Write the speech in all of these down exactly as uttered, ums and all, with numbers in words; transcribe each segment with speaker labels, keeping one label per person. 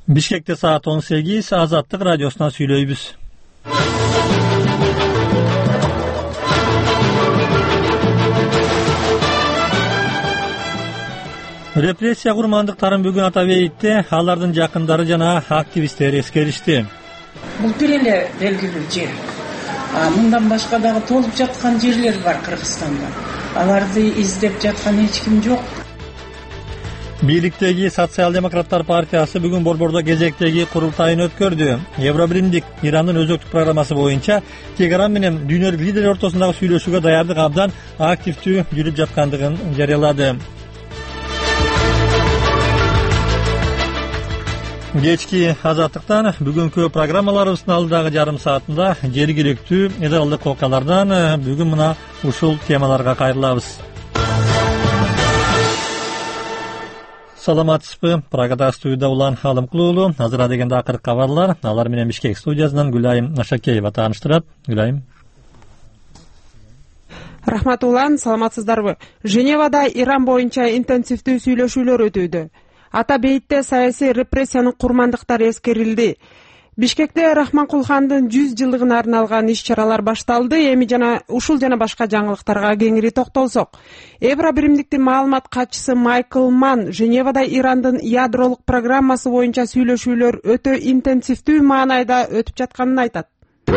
Speaker 1: Бишкекте саат он сегиз, Азаттык радиосунан сүйлөйбүз. Репрессия курмандыктарын бүгүн атап эйтти, алардын жакындары жана активисттер эскеришти.
Speaker 2: Бул бир эле белгилүү жер. Мындан башка дагы толуп жаткан жерлер бар Кыргызстанда. Аларды издеп жаткан эч ким жок.
Speaker 1: Бийликтеги Социал-демократтар партиясы бүгүн Борбордо кезектеги курултайын өткөрдү. Евробиримдик Ирандын өзөктүк программасы боюнча Тегеран менен дүйнөлүк лидерлер ортосундагы сүйлөшүүгө даярдык абдан активдүү жүрүп жаткандыгын жарыялады. Кечки Азаттыктан бүгүнкү программаларыбыздын алдыдагы жарым саатында жергиликтүү эд алдык окуялардан бүгүн мына ушул темаларга кайрылабыз. Саламатсызбы? Прагада студияда Улан Алымкулуу уулу. Азыр дегенде акыркы кабарлар. Алар менен Бишкек студиясынан Гүлайым Нашакеева тааныштырат. Гүлайым.
Speaker 3: Рахмат Улан, саламатсыздарбы? Женевада Иран боюнча интенсивдүү сүйлөшүүлөр өтүүдө. Ата бейитте саясий репрессиянын курмандыктары эскерилди. Бишкекте Рахманкулхандын жүз жылдыгына арналган иш-чаралар башталды. Эми жана ушул жана башка жаңылыктарга кеңири токтолсок. Евробиримдиктин маалымат катчысы Майкл Манн Женевада Ирандын ядролук программасы боюнча сүйлөшүүлөр өтө интенсивдүү маанайда өтүп жатканын айтат.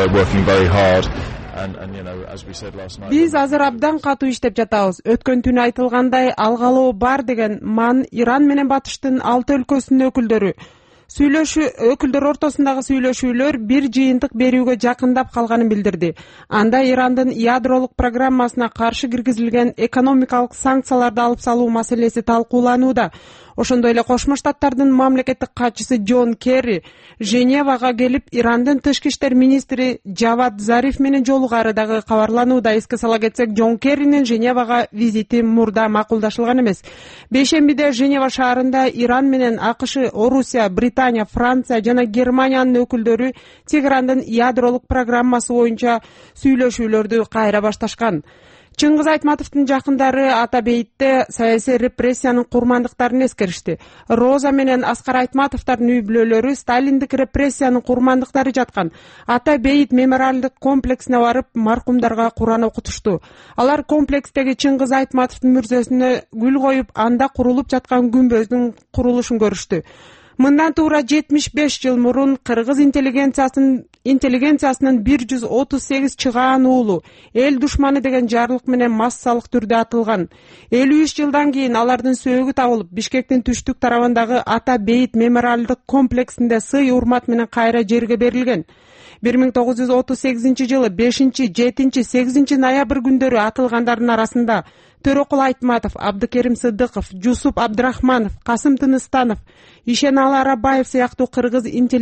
Speaker 3: Биз азыр абдан катуу иштеп жатабыз. Өткөн түнү айтылгандай алгалоо бар деген Манн Иран менен Батыштын алты өлкөсүнүн өкүлдөрү Сүйлөшүү өкүлдөр ортосундагы сүйлөшүүлөр бир жыйынтык берүүгө жакындап калганын билдирди. Анда Ирандын ядролук программасына каршы киргизилген экономикалык санкцияларды алып салуу маселеси талкууланууда. Ошондой эле Кошмо Штаттардын мамлекеттик катчысы Джон Керри Женевага келип, Ирандын тышкы иштер министри Джавад Зариф менен жолугары дагы кабарланууда. Эске сала кетсек, Джон Керринин Женевага визити мурда макулдашылган эмес. Бейшембиде Женева шаарында Иран менен АКШ, Орусия, Британия, Франция жана Германиянын өкүлдөрү Тегерандын ядролук программасы боюнча сүйлөшүүлөрдү кайра башташкан. Чыңгыз Айтматовдун жакындары Ата бейитте саясий репрессиянын курмандыктарын эскеришти. Роза менен Аскар Айтматовдордун үй бүлөлөрү Сталиндик репрессиянын курмандыктары жаткан Ата бейит мемориалдык комплексине барып, маркумдарга Куран окутушту. Алар комплекстеги Чыңгыз Айтматовдун мүрзөсүнө гүл коюп, анда курулуп жаткан күмбөздүн курулушун көрүштү. Мындан туура жетимиш беш жыл мурун кыргыз интеллигенциясынын интеллигенциясынын бир жүз отуз сегиз чыгаан уулу эл душманы деген жарлык менен массалык түрдө атылган. элүү үч жылдан кийин алардын сөөгү табылып, Бишкектин түштүк тарабындагы Ата бейит мемориалдык комплексинде сый урмат менен кайра жерге берилген. бир миң тогуз жүз отуз сегизинчи жылы бешинчи, жетинчи, сегизинчи ноябрь күндөрү атылгандардын арасында Төрөкул Айтматов, Абдыкерим Сыдыков, Жусуп Абдрахманов, Касым Тыныстанов, Ишеналы Арабаев сыяктуу кыргыз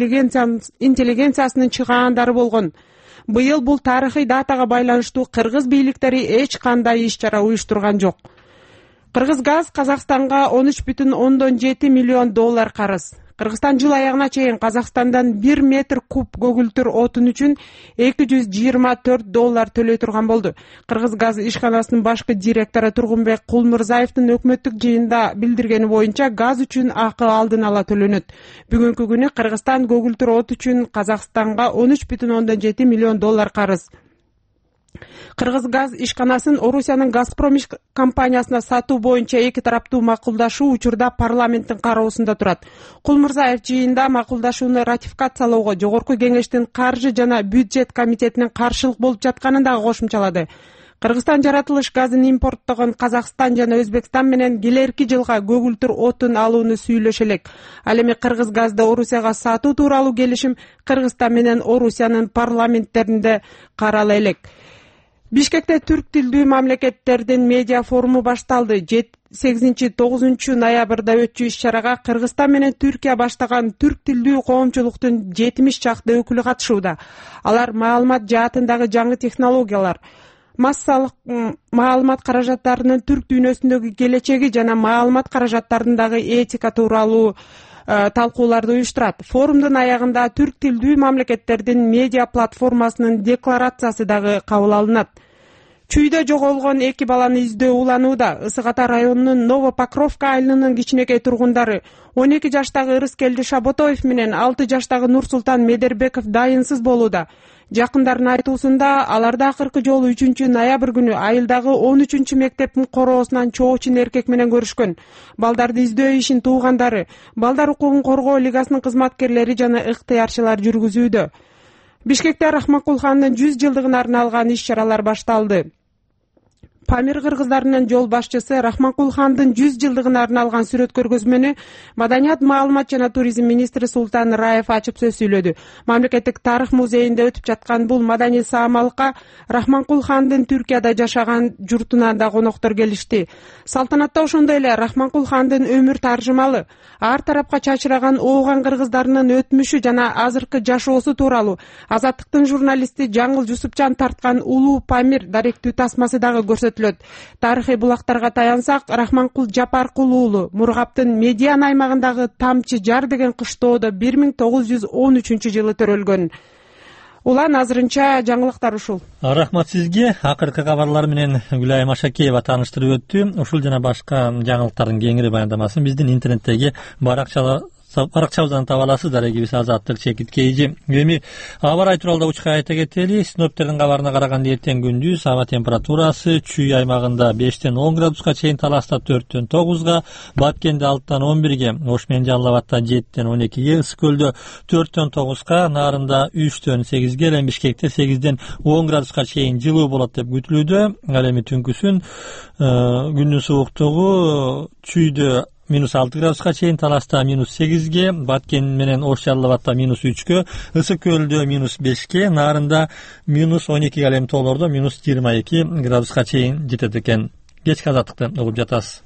Speaker 3: интеллигенциясынын чыгаандары болгон. Быйыл бул тарыхый датага байланыштуу кыргыз бийликтери эч кандай иш-чара уюштурган жок. Кыргызгаз Казакстанга он үч бүтүн ондон жети миллион доллар карыз. Кыргызстан жыл аягына чейин Казакстандан бир метр куб көгүлтүр отун үчүн эки жүз жыйырма төрт доллар төлөй турган болду. Кыргызгаз ишканасынын башкы директору Тургунбек Кулмурзаевдин өкмөттүк жыйында билдиргени боюнча газ үчүн акы алдын ала төлөнөт. Бүгүнкү күнү Кыргызстан көгүлтүр от үчүн Казакстанга он үч бүтүн ондон жети миллион доллар карыз. Кыргызгаз ишканасын Орусиянын Газпром компаниясына сатуу боюнча эки тараптуу макулдашуу учурда парламенттин кароосунда турат. Кулмурзаев жыйында макулдашууну ратификациялоого Жогорку кеңештин каржы жана бюджет комитетинин каршылык болуп жатканын дагы кошумчалады. Кыргызстан жаратылыш газын импорттогон Казакстан жана Өзбекстан менен келерки жылга көгүлтүр отун алууну сүйлөшө элек. Ал эми Кыргызгазды Орусияга сатуу тууралуу келишим Кыргызстан менен Орусиянын парламенттеринде карала элек. Бишкекте түрк тилдүү мамлекеттердин медиа форуму башталды. сегизинчи тогузунчу ноябрда өтчү иш-чарага Кыргызстан менен Түркия баштаган түрк тилдүү коомчулуктун жетимиш чакты өкүлү катышууда. Алар маалымат жаатындагы жаңы технологиялар, массалык маалымат каражаттарынын түрк дүйнөсүндөгү келечеги жана маалымат каражаттарындагы этика тууралуу талкууларды уюштурат. Форумдун аягында түрк тилдүү мамлекеттердин медиа платформасынын декларациясы дагы кабыл алынат. Чүйдө жоголгон эки баланы издөө уланууда. Ысык Ата районунун Новопокровка айылынын кичинекей тургундары он эки жаштагы Ырыскелди Шаботоев менен алты жаштагы Нурсултан Медербеков дайынсыз болууда. Жакындардын айтуусунда аларда акыркы жолу үчүнчү ноябрь күнү айылдагы он үчүнчү мектептин короосунан чоочун эркек менен көрүшкөн. Балдарды издөө ишин туугандары, Балдар укугун коргоо лигасынын кызматкерлери жана ыктыярчылар жүргүзүүдө. Бишкекте Рахманкул хандын жүз жылдыгына арналган иш-чаралар башталды. Памир кыргыздарынын жол башчысы Рахманкул хандын жүз жылдыгына арналган сүрөт көргөзмөнү Маданият, маалымат жана туризм министри Султан Раев ачып сөз сүйлөдү. Мамлекеттик тарых музейинде өтүп жаткан бул маданий саамалыкка Рахманкул хандын Түркияда жашаган журтуна да коноктор келишти. Салтанатта ошондой эле Рахманкул хандын өмүр таржымалы, ар тарапка чачыраган ооган кыргыздарынын өтмүшү жана азыркы жашоосу тууралуу Азаттыктын журналисти Жаңыл Жусупчан тарткан Улуу Памир даректүү тасмасы дагы көрсөтүлөт. Тарыхый булактарга таянсак, Рахманкул Жапаркул уулу Мургаптын Медиан аймагындагы Тамчы жар деген кыштоодо бир миң тогуз жүз он үчүнчү жылы төрөлгөн. Улан азырынча жаңылыктар ушул.
Speaker 1: Рахмат сизге. Акыркы кабарлар менен Гүлайым Ашакеева тааныштырып өттү. Ушул жана башка жаңылыктардын кеңири баяндамасын биздин интернеттеги баракчалар Баракчабыздан таба аласыздар. Эгибиз Азаттык чекит кейжи. Эми аба ырайы тууралуу учка айта кетели. Синоптиктердин кабарына караганда эртең күндүз аба температурасы Чүй аймагында бештен он градуска чейин, Таласта төрттөн тогузга, Баткенде алтыдан он бирге, Ош менен Жалал Абадта жетиден он экиге, Ысык Көлдө төрттөн тогузга, Нарында үчтөн сегизге, Бишкекте сегизден он градуска чейин жылуу болот деп күтүлүүдө. Ал эми түнкүсүн күндүн сууктугу Чүйдө минус алты градуска чейин, Таласта минус сегизге, Баткен менен Ош Жалал Абадта минус үчкө, Ысык Көлдө минус бешке, Нарында минус он экиге, ал эми тоолордо минус жыйырма эки градуска чейин жетет экен. Кечки Азаттыкты угуп жатасыз.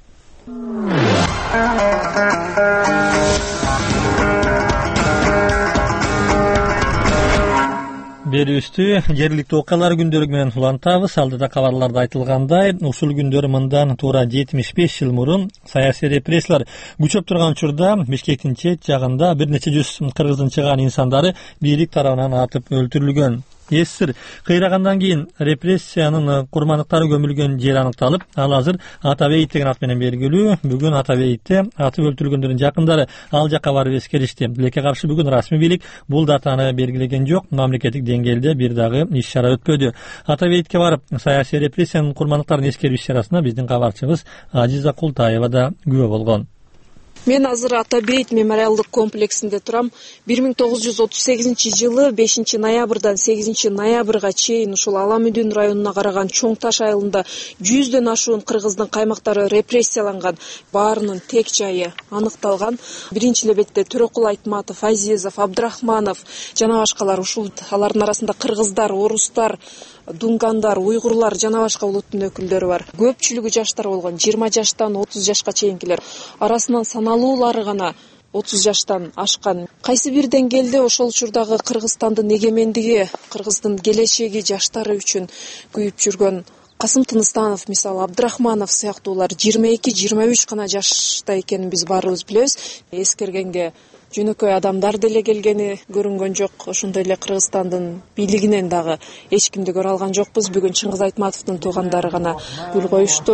Speaker 1: Берүүстү жергиликтүү окуялар күндөлүгү менен улантабыз. Алдыда кабарларда айтылгандай, ушул күндөрү мындан туура жетимиш беш жыл мурун саясий репрессиялар күчөп турган учурда Бишкектин чет жагында бир нече жүз кыргыздын чыган инсандары бийлик тарабынан атып өлтүрүлгөн. Эсир кыйрагандан кийин репрессиянын курмандыктары көмүлгөн жер аныкталып, ал азыр Атабейит деген ат менен белгилүү. Бүгүн Атабейитте атып өлтүрүлгөндөрдүн жакындары ал жакка барып эскеришти. Тилекке каршы бүгүн расмий бийлик бул датаны белгилеген жок. Мамлекеттик деңгээлде бир дагы иш-чара өтпөдү. Атабейитке барып саясий репрессиянын курмандыктарын эскерүү иш-чарасына биздин кабарчыбыз Ажиза Култаева да күбө болгон.
Speaker 4: Мен азыр Атабейит мемориалдык комплексинде турам. бир миң тогуз жүз отуз сегизинчи жылы бешинчи ноябрдан сегизинчи ноябрга чейин ушул Аламүдүн районуна караган Чоң Таш айылында жүздөн ашуун кыргыздын каймактары репрессияланган. Баарынын тек жайы аныкталган. Биринчи лебетте Төрөкул Айтматов, Азизов, Абдрахманов жана башкалар. Ушул алардын арасында кыргыздар, орустар, дунгандар, уйгурлар жана башка улуттун өкүлдөрү бар. Көпчүлүгү жаштар болгон, жыйырма жаштан отуз жашка чейинкилер. Арасынан саналуулары гана отуз жаштан ашкан. Кайсы бир деңгээлде ошол учурдагы Кыргызстандын эгемендиги, Кыргыздын келечеги, жаштары үчүн күйүп жүргөн Касым Тыныстанов, мисалы Абдрахманов сыяктуулар жыйырма эки жыйырма үч гана жашта экенин биз баарыбыз билебиз. Эскергенге жөнөкөй адамдар деле келгени көрүнгөн жок. Ошондой эле Кыргызстандын бийлигинен дагы эч кимди көрө алган жокпуз. Бүгүн Чыңгыз Айтматовдун туугандары гана гүл коюшту.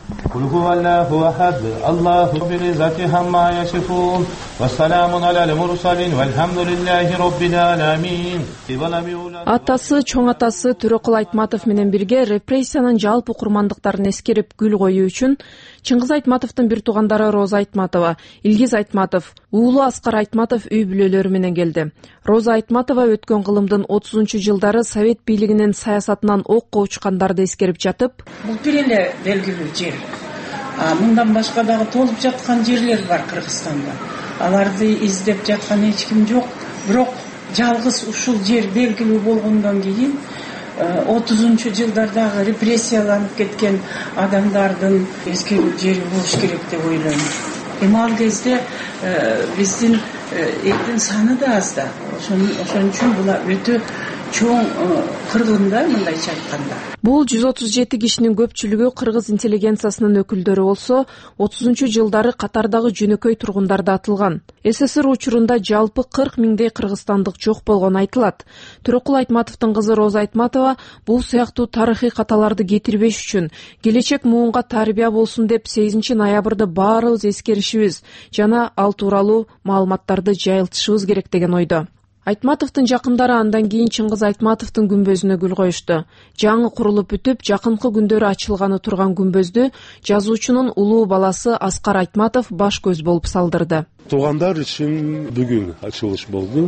Speaker 4: Атасы, чоң атасы Төрөкул Айтматов менен бирге репрессиянын жалпы курмандыктарын эскерип гүл коюу үчүн Чыңгыз Айтматовдун бир туугандары Роза Айтматова, Илгиз Айтматов, уулу Аскар Айтматов үй бүлөлөрү менен келди. Роза Айтматова өткөн кылымдын отузунчу жылдары Совет бийлигинин саясатынан окко учкандарды эскерип жатып,
Speaker 2: бул бир эле белгилүү жер. Мындан башка дагы толуп жаткан жерлер бар Кыргызстанда. Аларды издеп жаткан эч ким жок. Бирок жалгыз ушул жер белгилүү болгондон кийин отузунчу жылдардагы репрессияланып кеткен адамдардын эскерүү жери болуш керек деп ойлойм. Эми ал кезде биздин элдин саны да аз да. Ошон үчүн бул өтө чоң кыргын да мындайча айтканда.
Speaker 4: Бул жүз отуз жети кишинин көпчүлүгү кыргыз интеллигенциясынын өкүлдөрү болсо, отузунчу жылдары катардагы жөнөкөй тургундар да атылган. СССР учурунда жалпы кырк миңдей кыргызстандык жок болгону айтылат. Төрөкул Айтматовдун кызы Роза Айтматова бул сыяктуу тарыхый каталарды кетирбеш үчүн, келечек муунга тарбия болсун деп сегизинчи ноябрда баарыбыз эскеришибиз жана ал тууралуу маалыматтарды жайылтышыбыз керек деген ойдо. Айтматовдун жакындары андан кийин Чыңгыз Айтматовдун күмбөзүнө гүл коюшту. Жаңы курулуп бүтүп, жакынкы күндөрү ачылганы турган күмбөздү жазуучунун улуу баласы Аскар Айтматов баш көз болуп салдырды.
Speaker 5: Туугандар үчүн бүгүн ачылыш болду.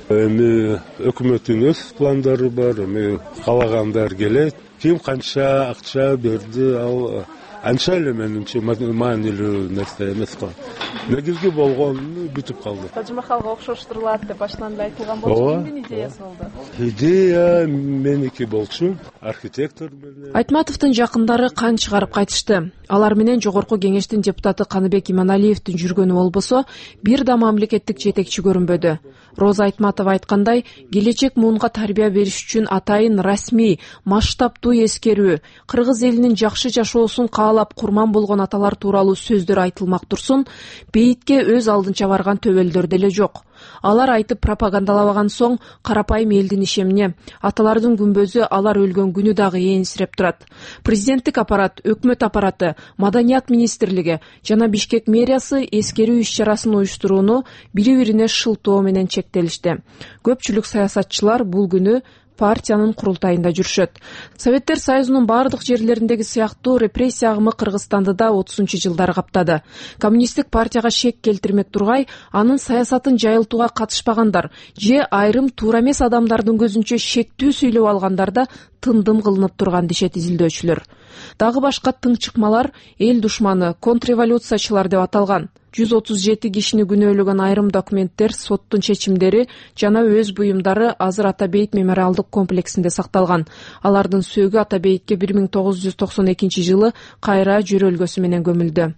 Speaker 5: Эми өкмөттүн өз пландары бар, эми каалагандар келет. Ким канча акча берди, ал анча эле менимче маанилүү нерсе эмес го. Негизги болгон бүтүп калды.
Speaker 4: Тажымахалга окшоштурулат деп башынан эле айтылган болчу. Кимдин идеясы болду?
Speaker 5: Идея меники болчу, архитектор менен.
Speaker 4: Айтматовдун жакындары кан чыгарып кайтышты. Алар менен жогорку кеңештин депутаты Каныбек Иманалиевдин жүргөнү болбосо, бир да мамлекеттик жетекчи көрүнбөдү. Роза Айтматова айткандай, келечек муунга тарбия бериш үчүн атайын расмий, масштабтуу эскерүү, кыргыз элинин жакшы жашоосун каалап курман болгон аталар тууралуу сөздөр айтылмак турсун, бейитке өз алдынча барган төбөлдөр деле жок. Алар айтып пропагандалабаган соң карапайым элдин ишемине, аталардын күмбөзү алар өлгөн күнү дагы ээнсиреп турат. Президенттик аппарат, өкмөт аппараты, Маданият министрлиги жана Бишкек мэриясы эскерүү иш-чарасын уюштурууну бири-бирине шылтоо менен чектелишти. Көпчүлүк саясатчылар бул күнү партиянын курултайында жүрүшөт. Советтер Союзунун бардык жерлериндеги сыяктуу репрессия агымы Кыргызстанды да отузунчу жылдары каптады. Коммунисттик партияга шек келтирмек тургай, анын саясатын жайылтууга катышпагандар же айрым туура эмес адамдардын көзүнчө шектүү сүйлөп алгандар да тындым кылынып турган дешет изилдөөчүлөр. Дагы башка тыңчыкмалар эл душманы, контрреволюциячылар деп аталган. жүз отуз жети кишини күнөөлөгөн айрым документтер, соттун чечимдери жана өз буюмдары азыр Атабейит мемориалдык комплексинде сакталган. Алардын сөөгү Атабейитке бир миң тогуз жүз токсон экинчи жылы кайра жөрөлгөсү менен көмүлдү.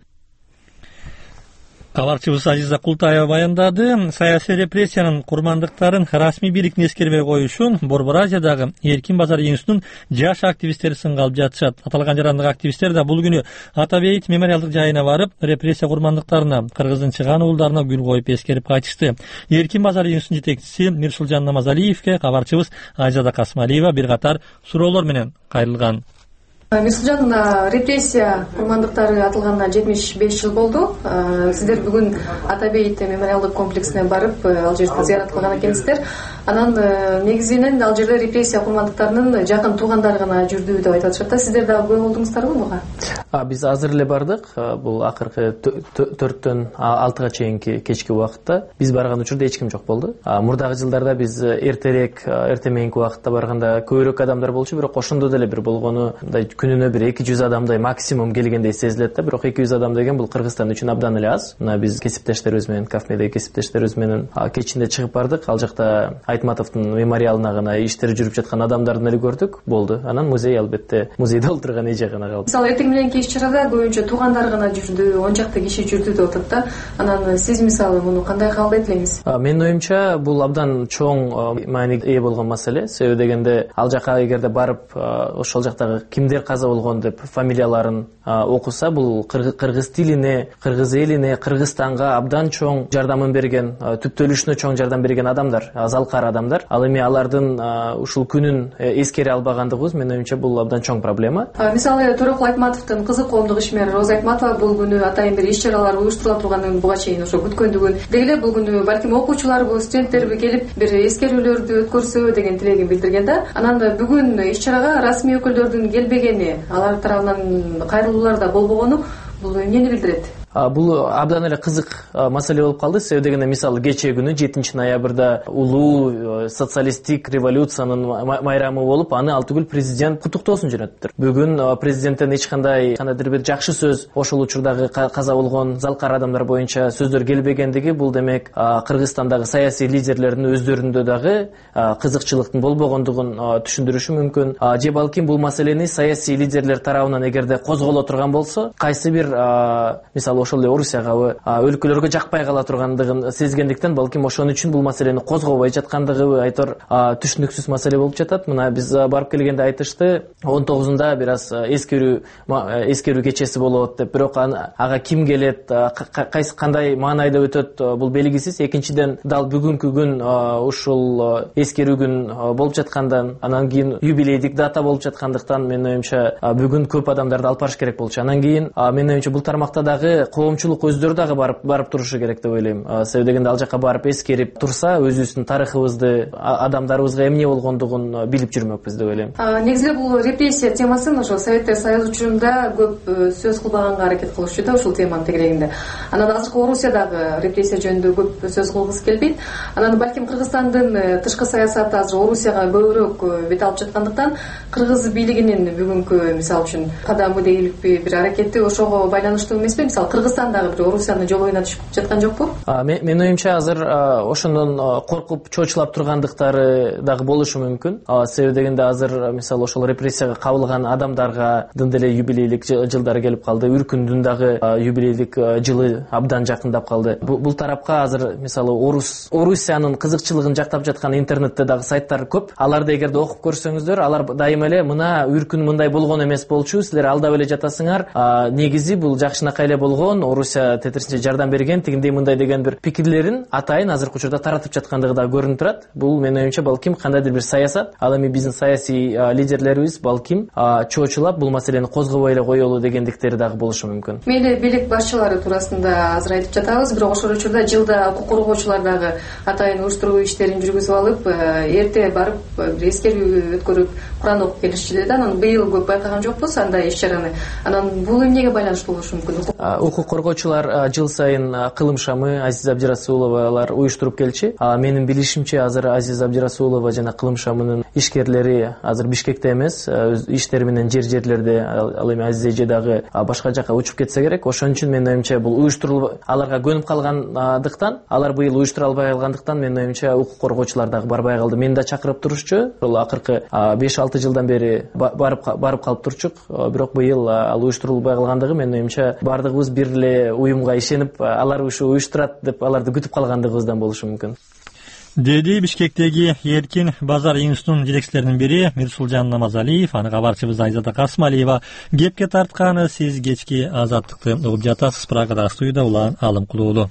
Speaker 1: Кабарчыбыз Азиза Култаева баяндады. Саясий репрессиянын курмандыктарын расмий бийликтин эскербей коюшун Борбор Азиядагы Эркин базар июнсунун жаш активисттери сынга алып жатышат. Аталган жарандык активисттер да бул күнү Атабейит мемориалдык жайына барып, репрессия курмандыктарына, кыргыздын чыган уулдарына гүл коюп эскерип кайтышты. Эркин базар июнсунун жетекчиси Мирсулжан Намазалиевке кабарчыбыз Айзада Касмалиева бир катар суроолор менен кайрылган.
Speaker 6: Мирсулжан, репрессия курмандыктары атылганына жетимиш беш жыл болду. Сиздер бүгүн Атабейит мемориалдык комплексине барып, ал жерди зыярат кылган экенсиздер. Анан негизинен ал жерде репрессия курмандыктарынын жакын туугандары гана жүрдү деп айтып атышат да. Сиздер да күбө болдуңуздарбы буга?
Speaker 7: Биз азыр эле бардык. Бул акыркы төрттөн алтыга чейинки кечки убакытта. Биз барган учурда эч ким жок болду. Мурдагы жылдарда биз эртерээк, эрте мененки убакытта барганда көбүрөөк адамдар болчу, бирок ошондо деле бир болгону мындай күнүнө бир эки жүз адамдай максимум келгендей сезилет да. Бирок эки жүз адам деген бул Кыргызстан үчүн абдан эле аз. Мына биз кесиптештерибиз менен, кафедеги кесиптештерибиз менен кечинде чыгып бардык. Ал жакта Айтматовдун мемориалына гана иштери жүрүп жаткан адамдарды эле көрдүк, болду. Анан музей албетте, музейде олтурган эже гана калды.
Speaker 6: Мисалы эртең мененки иш-чарада көбүнчө туугандар гана жүрдү, он чакты киши жүрдү деп атат да. Анан сиз мисалы муну кандай кабылдайт элеңиз?
Speaker 7: Менин оюмча бул абдан чоң мааниге ээ болгон маселе. Себеби дегенде ал жака эгерде барып ошол жактагы кимдер каза болгон деп фамилияларын окуса, бул кыргыз тилине, кыргыз элине, Кыргызстанга абдан чоң жардамын берген, түптөлүшүнө чоң жардам берген адамдар, залкар адамдар. Ал эми алардын ушул күнүн эскере албагандыгыбыз менин оюмча бул абдан чоң проблема.
Speaker 6: Мисалы Төрөкул Айтматовдун кызы коомдук ишмери Роза Айтматова бул күнү атайын бир иш-чаралар уюштурула турганын буга чейин ошо күткөндүгүн, деги эле бул күнү балким окуучуларбы, студенттерби келип бир эскерүүлөрдү өткөрсө деген тилегин билдирген да. Анан бүгүн иш-чарага расмий өкүлдөрдүн келбегени, алар тарабынан кайрылуулар да болбогону бул эмнени билдирет?
Speaker 7: Бул абдан эле кызык маселе болуп калды. Себеби дегенде мисалы кечээ күнү жетинчи ноябрда улуу социалисттик революциянын майрамы болуп, аны ал түгүл президент куттуктоосун жөнөттүр. Бүгүн президенттен эч кандай кандайдыр бир жакшы сөз, ошол учурдагы каза болгон залкар адамдар боюнча сөздөр келбегендиги, бул демек Кыргызстандагы саясий лидерлердин өздөрүндө дагы кызыкчылыктын болбогондугун түшүндүрүшү мүмкүн. Же балким бул маселени саясий лидерлер тарабынан эгерде козголо турган болсо, кайсы бир мисалы ошол эле Орусиягабы, өлкөлөргө жакпай кала тургандыгын сезгендиктен балким ошон үчүн бул маселени козгобой жаткандыгы айтор түшүнүксүз маселе болуп жатат. Мына биз барып келгенде айтышты он тогузунда бир аз эскерүү эскерүү кечеси болот деп, бирок ага ким келет, кайсы кандай маанайда өтөт бул белгисиз. Экинчиден дал бүгүнкү күн ушул эскерүү күн болуп жаткандан, анан кийин юбилейдик дата болуп жаткандыктан менин оюмча бүгүн көп адамдарды алып барыш керек болчу. Анан кийин менин оюмча бул тармакта дагы коомчулук өздөрү дагы барып барып турушу керек деп ойлойм. Себеби дегенде ал жака барып эскерип турса, өзүбүздүн тарыхыбызды, адамдарыбызга эмне болгондугун билип жүрмөкпүз деп ойлойм.
Speaker 6: Негизи бул репрессия темасын ошо Советтер Союзу учурунда көп сөз кылбаганга аракет кылышчу да ушул теманын тегерегинде. Анан азыркы Орусиядагы репрессия жөнүндө көп сөз кылгысы келбейт. Анан балким Кыргызстандын тышкы саясаты азыр Орусияга көбүрөөк бет алып жаткандыктан кыргыз бийлигинин бүгүнкү мисалы үчүн кадамы дейиликпи, бир аракети ошого байланыштуу эмеспи? Мисалы Кыргызстан дагы бир Орусиянын жолуна түшүп жаткан жокпу?
Speaker 7: Менин оюмча азыр ошондон коркуп чоочулап тургандыктары дагы болушу мүмкүн. Себеби дегенде азыр мисалы ошол репрессияга кабылган адамдарга дын деле юбилейлик жылдары келип калды. Үркүндүн дагы юбилейлик жылы абдан жакындап калды. Бул тарапка азыр мисалы Орус Орусиянын кызыкчылыгын жактап жаткан интернетте дагы сайттар көп. Аларды эгерде окуп көрсөңүздөр, алар дайыма эле мына үркүн мындай болгон эмес болчу, силер алдап эле жатасыңар. Негизи бул жакшынакай эле болгон, Орусия тетирисинче жардам берген, тигиндей мындай деген бир пикирлерин атайын азыркы учурда таратып жаткандыгы да көрүнүп турат. Бул менин оюмча балким кандайдыр бир саясат. Ал эми биздин саясий лидерлерибиз балким чоочулап бул маселени козгобой эле коелу дегендиктери дагы болушу мүмкүн.
Speaker 6: Мейли бийлик башчылары туурасында азыр айтып жатабыз, бирок ошол учурда жылда укук коргоочулар дагы атайын уюштуруу иштерин жүргүзүп алып, эрте барып бир эскерүү өткөрүп, Куран окуп келишчү да. Анан быйыл көп байкаган жокпуз андай иш-чараны. Анан бул эмнеге байланыштуу болушу мүмкүн?
Speaker 7: Укук коргоочулар жыл сайын кылым шамы Азиз Абдирасуловалар уюштуруп келчү. Менин билишимче азыр Азиз Абдирасулова жана кылым шамынын ишкерлери азыр Бишкекте эмес, иштери менен жер жерлерде. Ал эми Азиз эже дагы башка жака учуп кетсе керек. Ошон үчүн менин оюмча бул уюштурулуп аларга көнүп калгандыктан, алар быйыл уюштура албай калгандыктан менин оюмча укук коргоочулар дагы барбай калды. Мени да чакырып турушчу. Ошол акыркы беш алты жылдан бери барып барып калып турчук. Бирок быйыл ал уюштурулбай калгандыгы менин оюмча бардыгыбыз бир эле уюмга ишенип, алар ушу уюштурат деп аларды күтүп калгандыгыбыздан болушу мүмкүн.
Speaker 1: Деди Бишкектеги Эркин базар институтунун жетекчилеринин бири Мирсулжан Намазалиев. Аны кабарчыбыз Айзада Касымалиева кепке тартканы. Сиз кечки Азаттыкты угуп жатасыз. Прагада студияда Улан Алым Кулуулу.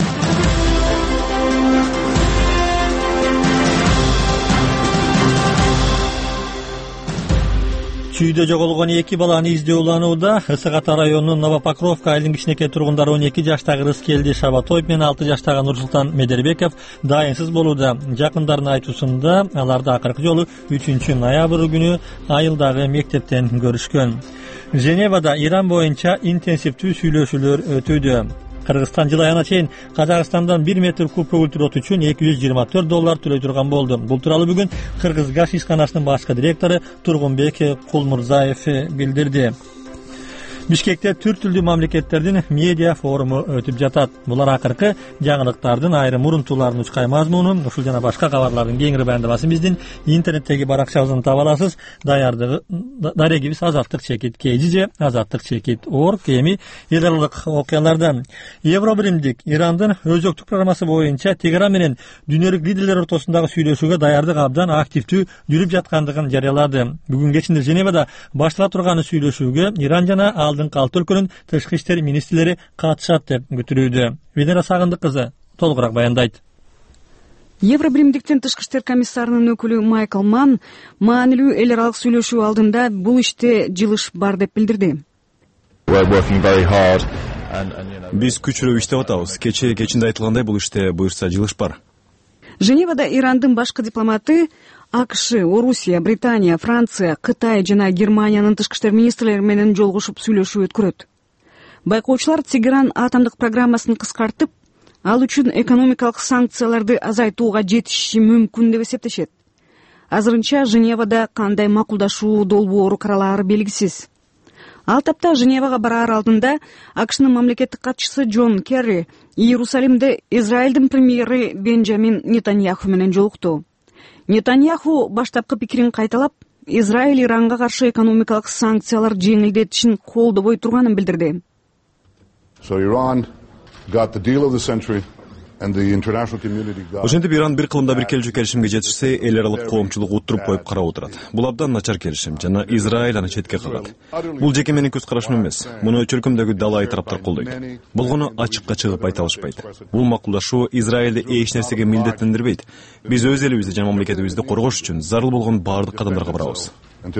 Speaker 1: Чүйдө жоголгон эки баланы издөө уланууда. Ысык Ата районунун Новопокровка айылынын кичинекей тургундары он эки жаштагы Рыскелди Шабатоев менен алты жаштагы Нурсултан Медербеков дайынсыз болууда. Жакындарынын айтуусунда аларды акыркы жолу үчүнчү ноябрь күнү айылдагы мектептен көрүшкөн. Женевада Иран боюнча интенсивдүү сүйлөшүүлөр өтүүдө. Кыргызстан жыл айына чейин Казакстандан бир метр куб көгүлтүр от үчүн эки жүз жыйырма төрт доллар төлөй турган болду. Бул тууралуу бүгүн Кыргыз газ ишканасынын башкы директору Тургунбек Кулмурзаев билдирди. Бишкекте түрк тилдүү мамлекеттердин медиа форуму өтүп жатат. Булар акыркы жаңылыктардын айрым урунтууларын учкай мазмуну, ушул жана башка кабарлардын кеңири баяндамасын биздин интернеттеги баракчабыздан таба аласыз. Даярдыгы дарегибиз Азаттык чекит кей же азаттык чекит орг. Эми эл аралык окуялардан Евробиримдик Ирандын өзөктүк программасы боюнча Тегеран менен дүйнөлүк лидерлер ортосундагы сүйлөшүүгө даярдык абдан активдүү жүрүп жаткандыгын жарыялады. Бүгүн кечинде Женевада баштала турган сүйлөшүүгө Иран жана алдыңкы алты өлкөнүн тышкы иштер министрлери катышат деп күтүлүүдө. Венера Сагындык кызы толугураак баяндайт.
Speaker 8: Евробиримдиктин тышкы иштер комиссарынын өкүлү Майкл Манн маанилүү эл аралык сүйлөшүү алдында бул иште жылыш бар деп билдирди.
Speaker 9: Биз күчүрөп иштеп атабыз. Кечээ кечинде айтылгандай бул иште буюрса жылыш бар.
Speaker 8: Женевада Ирандын башкы дипломаты АКШ, Орусия, Британия, Франция, Кытай жана Германиянын тышкы иштер министрлери менен жолугушуп сүйлөшүү өткөрөт. Байкоочулар Тегеран атомдук программасын кыскартып, ал үчүн экономикалык санкцияларды азайтууга жетиши мүмкүн деп эсептешет. Азырынча Женевада кандай макулдашуу долбоору каралаары белгисиз. Ал тапта Женевага бараар алдында АКШнын мамлекеттик катчысы Джон Керри Иерусалимде Израилдин премьери Бенджамин Нетаньяху менен жолукту. Нетаньяху баштапкы пикирин кайталап, Израиль Иранга каршы экономикалык санкциялар жеңилдетишин колдобой турганын билдирди.
Speaker 10: So Iran got the deal of the century.
Speaker 9: Ошентип Иран бир кылымда бир келчү келишимге жетишсе, эл аралык коомчулук утуруп коюп карап отурат. Бул абдан начар келишим жана Израиль аны четке кагат. Бул жеке менин көз карашым эмес. Муну чөлкөмдөгү далай тараптар колдойт. Болгону ачыкка чыгып айта алышпайт. Бул макулдашуу Израилди эч нерсеге милдеттендирбейт. Биз өз элибизди жана мамлекетибизди коргош үчүн зарыл болгон баардык кадамдарга барабыз.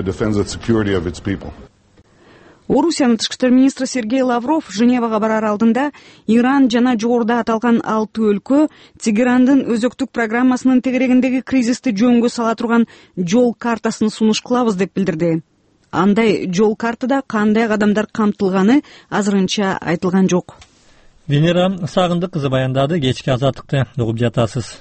Speaker 8: Орусиянын тышкы иштер министри Сергей Лавров Женевага барар алдында Иран жана жогоруда аталган алты өлкө Тегерандын өзөктүк программасынын тегерегиндеги кризисти жөнгө сала турган жол картасын сунуш кылабыз деп билдирди. Андай жол картада кандай кадамдар камтылганы азырынча айтылган жок.
Speaker 1: Венера Сагындык кызы баяндады. Кечки азаттыкты угуп жатасыз.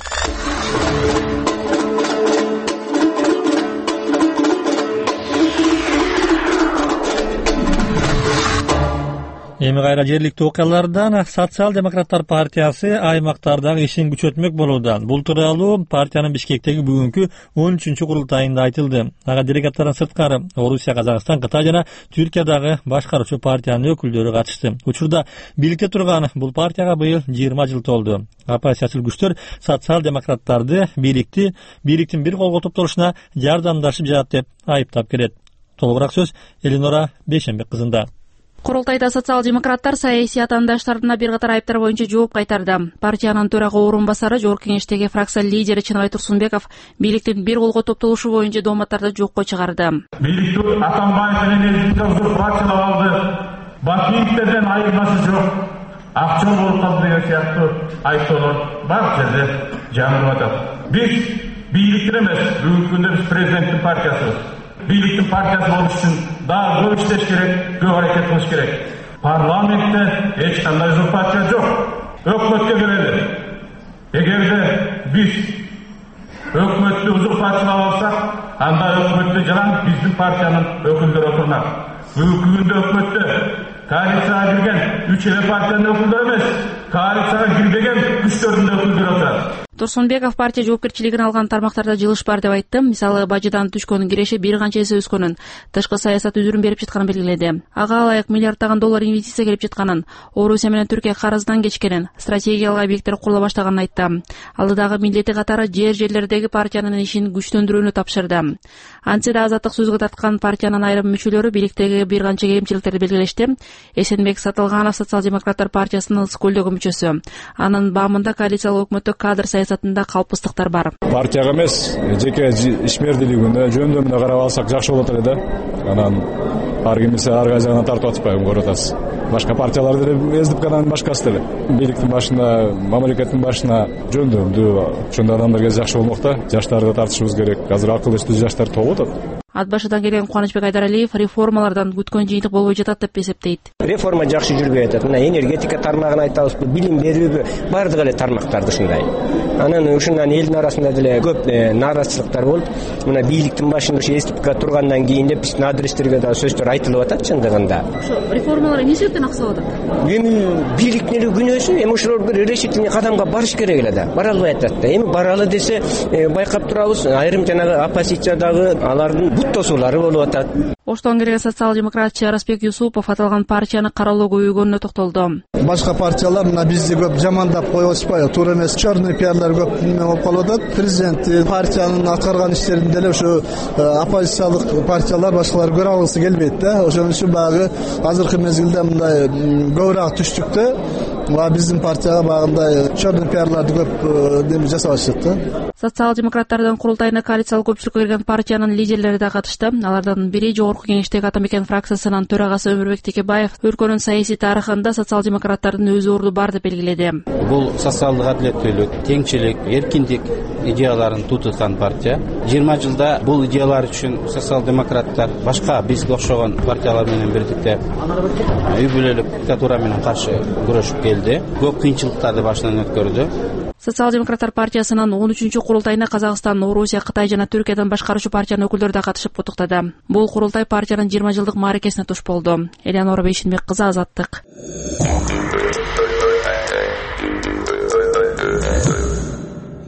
Speaker 1: Эми кайра жергиликтүү окуялардан Социал-демократтар партиясы аймактардагы ишин күчөтмөк болууда. Бул тууралуу партиянын Бишкектеги бүгүнкү он үчүнчү курултайында айтылды. Ага делегаттардан сырткары Орусия, Казакстан, Кытай жана Түркиядагы башкаруучу партиянын өкүлдөрү катышты. Учурда бийликте турган бул партияга быйыл жыйырма жыл толду. Оппозициячыл күчтөр социал-демократтарды бийликти бийликтин бир колго топтолушуна жардамдашып жатат деп айыптап келет. Толугураак сөз Элинора Бейшенбек кызында.
Speaker 11: Курултайда социал-демократтар саясий атаандаштарына бир катар айыптар боюнча жооп кайтарды. Партиянын төрага орун басары Жогорку Кеңештеги фракция лидери Чыныбай Турсунбеков бийликтин бир колго топтолушу боюнча дооматтарды жокко чыгарды.
Speaker 12: Бийликти Атамбаев менен Элдинов фракциялап алды. Башкиевтерден айырмасы жок. Акча болуп калды деген сыяктуу айыптоолор бар жерде жаңырып атат. Биз бийликтин эмес, бүгүнкү күндө биз президенттин партиясыбыз. Бийликтин партиясы болуш үчүн дагы көп иштеш керек, көп аракет кылыш керек. Парламентте эч кандай зор партия жок. Өкмөткө келели. Эгерде биз өкмөттү узурпачылап алсак, анда өкмөттө жалаң биздин партиянын өкүлдөрү отурмак. Бүгүнкү күндө өкмөттө коалицияга кирген үч эле партиянын өкүлдөрү эмес, коалицияга кирбеген күчтөрдүн өкүлдөрү отурат.
Speaker 11: Турсунбеков партия жоопкерчилигин алган тармактарда жылыш бар деп айтты. Мисалы, бажыдан түшкөн киреше бир канча эсе өскөнүн, тышкы саясат үзүрүн берип жатканын белгиледи. Ага ылайык миллиарддаган доллар инвестиция келип жатканын, Орусия менен Түркия карыздан кечкенин, стратегиялык объекттер курула баштаганын айтты. Алдыдагы милдети катары жер жерлердеги партиянын ишин күчтөндүрүүнү тапшырды. Антсе да азаттык сөзгө тарткан партиянын айрым мүчөлөрү бийликтеги бир канча кемчиликтерди белгилешти. Эсенбек Сатылганов социал-демократтар партиясынын ысык көлдөгү мүчөсү. Анын баамында коалициялык өкмөттө кадр саясатында калпыстыктар бар.
Speaker 13: Партияга эмес, жеке ишмердилигине, жөндөмүнө карап алсак жакшы болот эле да. Анан ар кимисе ар кайсына тартып атпайбы көрүп атасыз. Башка партиялар деле эздип канан башкасы деле. Бийликтин башына, мамлекеттин башына жөндөмдүү ошондой адамдар келсе жакшы болмок да. Жаштарды тартышыбыз керек. Азыр акыл эстүү жаштар толуп атат.
Speaker 11: Ат башыдан келген Кубанычбек Айдаралиев реформалардан күткөн жыйынтык болбой жатат деп эсептейт.
Speaker 14: Реформа жакшы жүрбөй атат. Мына энергетика тармагын айтабызбы, билим берүүбү, бардык эле тармактарды ушундай. Анан ушундан элдин арасында деле көп нааразычылыктар болуп, мына бийликтин башында ушу эстипка тургандан кийин деп биздин адрестерге да сөздөр айтылып атат чындыгында.
Speaker 11: Ошо реформалар эмне себептен аксап атат?
Speaker 14: Эми бийликтин эле күнөөсү, эми ошолор бир решительный кадамга барыш керек эле да. Бара албай атат да. Эми баралы десе байкап турабыз, айрым жанагы оппозициядагы алардын буттосуулары болуп атат.
Speaker 11: Оштон келген социал-демократчы Арасбек Юсупов аталган партияны кароолоо көбөйгөнүнө токтолду.
Speaker 15: Башка партиялар мына бизди көп жамандап коюп атышпайбы? Туура эмес, чорный пиарлар көп неме болуп калып атат. Президент партиянын аткарган иштерин деле ошо оппозициялык партиялар башкалар көрө алгысы келбейт да. Ошон үчүн багы азыркы мезгилде мындай көбүрөөк түштүктө ва биздин партияга багындай чорный пиарларды көп неме жасабашат да.
Speaker 11: Социал-демократтардын курултайына коалициялык көпчүлүккө кирген партиянын лидерлери да катышты. Алардан бири Жогорку Кеңештеги Атамекен фракциясынын төрагасы Өмүрбек Текебаев өлкөнүн саясий тарыхында социал-демократтардын өз орду бар деп белгиледи.
Speaker 16: Бул социалдык адилеттүүлүк, теңчилик, эркиндик идеяларын тутуткан партия. жыйырма жылда бул идеялар үчүн социал-демократтар башка бизге окшогон партиялар менен бирдикте үй бүлөлүк диктатура менен каршы күрөшүп келди. Көп кыйынчылыктарды башынан өткөрдү.
Speaker 11: Социал-демократтар партиясынын он үчүнчү курултайына Казакстан, Орусия, Кытай жана Түркиядан башкаруучу партиянын өкүлдөрү да катышып куттуктады. Бул курултай партиянын жыйырма жылдык мааракесине туш болду. Элеонора Бейшенбек кызы, Азаттык.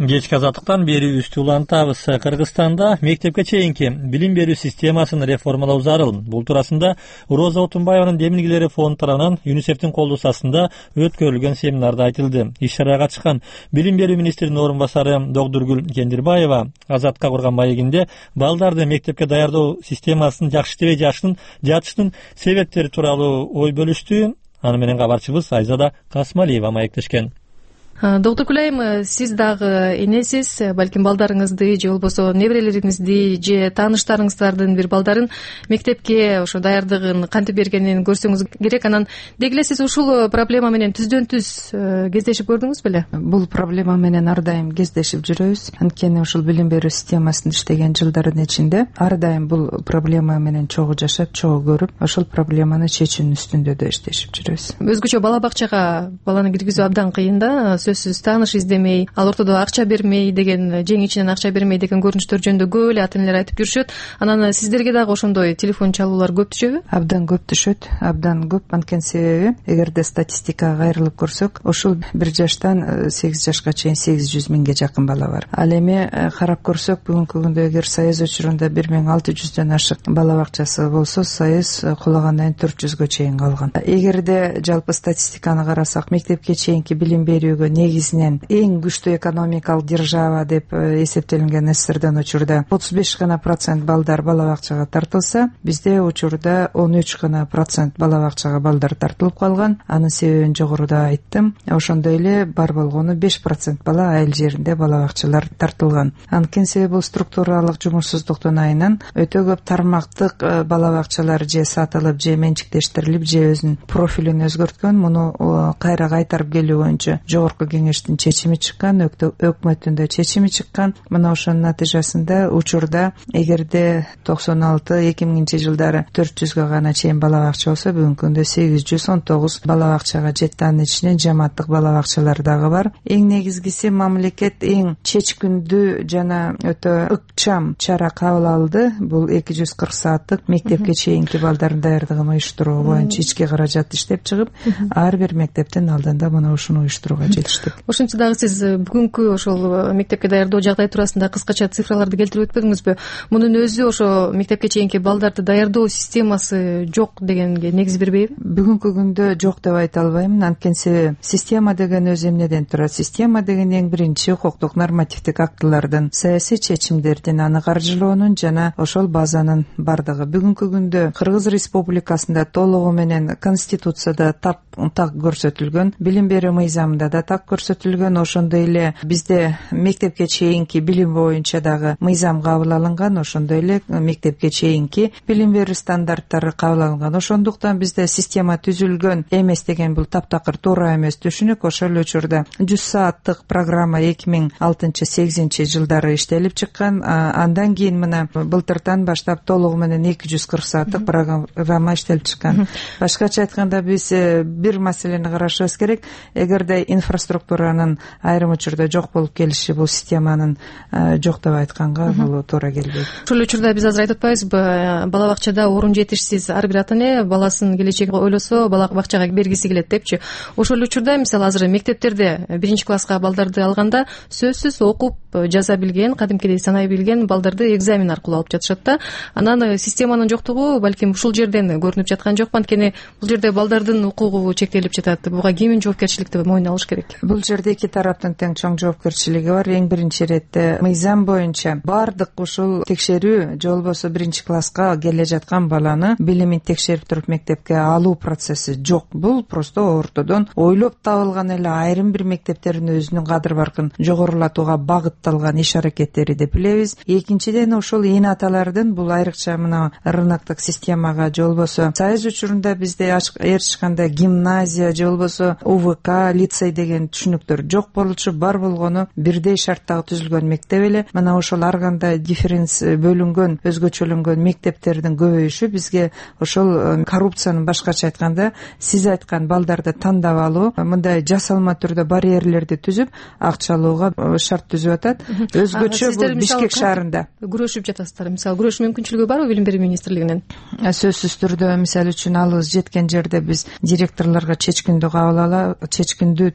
Speaker 1: Кечки азаттыктан бери үстү улантабыз. Кыргызстанда мектепке чейинки билим берүү системасын реформалоо зарыл. Бул туурасында Роза Отунбаеванын демилгелери фонд тарабынан ЮНИСЕФтин колдоосу астында өткөрүлгөн семинарда айтылды. Иш-чарага чыккан билим берүү министринин орун басары Догдургүл Кендирбаева Азатка курган маегинде балдарды мектепке даярдоо системасын жакшы иштебей жатыштын себептери тууралуу ой бөлүштү. Аны менен кабарчыбыз Айзада Касмалиева маектешкен.
Speaker 6: Доктор Кулайым, сиз дагы энесиз, балким балдарыңызды же болбосо неберелериңизди же тааныштарыңыздардын бир балдарын мектепке ошо даярдыгын кантип бергенин көрсөңүз керек. Анан деги эле сиз ушул проблема менен түздөн түз кездешип көрдүңүз беле?
Speaker 17: Бул проблема менен ар дайым кездешип жүрөбүз. Анткени ушул билим берүү системасында иштеген жылдардын ичинде ар дайым бул проблема менен чогуу жашап, чогуу көрүп, ошол проблеманы чечүүнүн үстүндө да иштешип жүрөбүз.
Speaker 6: Өзгөчө бала бакчага баланы киргизүү абдан кыйын да. Сөзсүз тааныш издемей, ал ортодо акча бермей деген, жең ичинен акча бермей деген көрүнүштөр жөнүндө көп эле ата энелер айтып жүрүшөт. Анан сиздерге дагы ошондой телефон чалуулар көп түшөбү?
Speaker 17: Абдан көп түшөт, абдан көп. Анткени себеби, эгерде статистикага кайрылып көрсөк, ушул бир жаштан сегиз жашка чейин сегиз жүз миңге жакын бала бар. Ал эми карап көрсөк, бүгүнкү күндө эгер Союз учурунда бир миң алты жүздөн ашык бала бакчасы болсо, Союз кулагандан төрт жүзгө чейин калган. Эгерде жалпы статистиканы карасак, мектепке чейинки билим берүүгө негизинен эң күчтүү экономикалык держава деп эсептелинген СССРден учурда отуз беш гана процент балдар бала бакчага тартылса, бизде учурда он үч гана процент бала бакчага балдар тартылып калган. Анын себебин жогоруда айттым. Ошондой эле бар болгону беш процент бала айыл жеринде бала бакчалар тартылган. Анткени себеби бул структуралык жумушсуздуктун айынан өтө көп тармактык бала бакчалар же сатылып, же менчиктештирилип, же өзүнүн профилин өзгөрткөн. Муну кайра кайтарып келүү боюнча жогорку кеңештин чечими чыккан, өкмөттүн да чечими чыккан. Мына ошонун натыйжасында учурда эгерде токсон алты эки миңинчи жылдары төрт жүзгө гана чейин бала бакча болсо, бүгүнкү күндө сегиз жүз он тогуз бала бакчага жетти. Анын ичинен жамааттык бала бакчалар дагы бар. Эң негизгиси, мамлекет эң чечкиндүү жана өтө ыкчам чара кабыл алды. Бул эки жүз кырк сааттык мектепке чейинки балдардын даярдыгын уюштуруу боюнча ички каражат иштеп чыгып, ар бир мектептин алдында мына ушуну уюштурууга жетиштик.
Speaker 6: Ошентсе дагы сиз бүгүнкү ошол мектепке даярдоо жагдай туурасында кыскача цифраларды келтирип өтпөдүңүзбү? Мунун өзү ошо мектепке чейинки балдарды даярдоо системасы жок дегенге негиз бербейби?
Speaker 17: Бүгүнкү күндө жок деп айта албайм. Анткени себеби система деген өзү эмнеден турат? Система деген эң биринчи укуктук нормативдик актылардын, саясий чечимдердин, аны каржылоонун жана ошол базанын бардыгы. Бүгүнкү күндө Кыргыз Республикасында толугу менен Конституцияда так так көрсөтүлгөн, билим берүү мыйзамында да так көрсөтүлгөн. Ошондой эле бизде мектепке чейинки билим боюнча дагы мыйзам кабыл алынган. Ошондой эле мектепке чейинки билим берүү стандарттары кабыл алынган. Ошондуктан бизде система түзүлгөн эмес деген бул таптакыр туура эмес түшүнүк. Ошол учурда жүз сааттык программа эки миң алтынчы сегизинчи жылдары иштелип чыккан. Андан кийин мына былтыртан баштап толугу менен эки жүз кырк сааттык программа иштелип чыккан. Башкача айтканда, биз бир маселени карашыбыз керек. Эгерде инфраструктуранын айрым учурда жок болуп келиши бул системанын жок деп айтканга бул туура келбейт.
Speaker 6: Ошол учурда биз азыр айтып атпайбызбы, бала бакчада орун жетишсиз, ар бир ата эне баласынын келечегин ойлосо бала бакчага бергиси келет депчи. Ошол учурда мисалы азыр мектептерде биринчи класска балдарды алганда сөзсүз окуп жаза билген, кадимкидей санай билген балдарды экзамен аркылуу алып жатышат да. Анан системанын жоктугу балким ушул жерден көрүнүп жаткан жокпу? Анткени бул жерде балдардын укугу чектелип жатат. Буга кимдин жоопкерчиликти мойнуна алыш керек?
Speaker 17: Бул жерде эки тараптын тең чоң жоопкерчилиги бар. Эң биринчи иретте мыйзам боюнча бардык ушул текшерүү же болбосо биринчи класска келе жаткан баланы билимин текшерип туруп мектепке алуу процесси жок. Бул просто ортодон ойлоп табылган эле айрым бир мектептердин өзүнүн кадыр баркын жогорулатууга багытталган иш аракеттери деп билебиз. Экинчиден, ошол эне аталардын бул айрыкча мына рыноктук системага же болбосо Союз учурунда бизде эч кандай гимназия же болбосо УВК, лицей деген түшүнүктөр жок болчу. Бар болгону бирдей шарттагы түзүлгөн мектеп эле. Мына ошол ар кандай дифференс бөлүнгөн, өзгөчөлөнгөн мектептердин көбөйүшү бизге ошол коррупциянын, башкача айтканда, сиз айткан балдарды тандап алуу, мындай жасалма түрдө барьерлерди түзүп, акча алууга шарт түзүп атат. Өзгөчө бул Бишкек шаарында
Speaker 6: күрөшүп жатасыздар. Мисалы күрөшүү мүмкүнчүлүгү барбы билим берүү министрлигинен?
Speaker 17: Сөзсүз түрдө, мисалы үчүн алыбыз жеткен жерде биз директорлорго чечкиндүү кабыл ала, чечкиндүү түрдө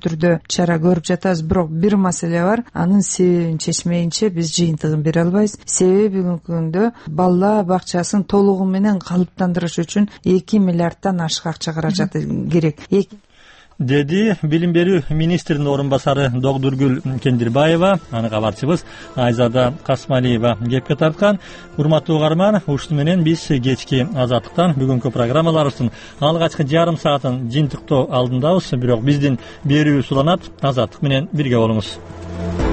Speaker 17: чара көрүп жатабыз. Бирок бир маселе бар, анын себебин чечмейинче биз жыйынтыгын бере албайбыз. Себеби бүгүнкү күндө балдар бакчасын толугу менен калыптандырыш үчүн эки миллиарддан ашык акча каражаты керек
Speaker 1: деди билим берүү министринин орун басары Догдургүл Кендирбаева. Аны кабарчыбыз Айзада Касмалиева кепке тарткан. Урматтуу угарман, ушуну менен биз кечки Азаттыктан бүгүнкү программаларыбыздын алгачкы жарым саатын жыйынтыктоо алдындабыз. Бирок биздин берүүбүз уланат. Азаттык менен бирге болуңуз.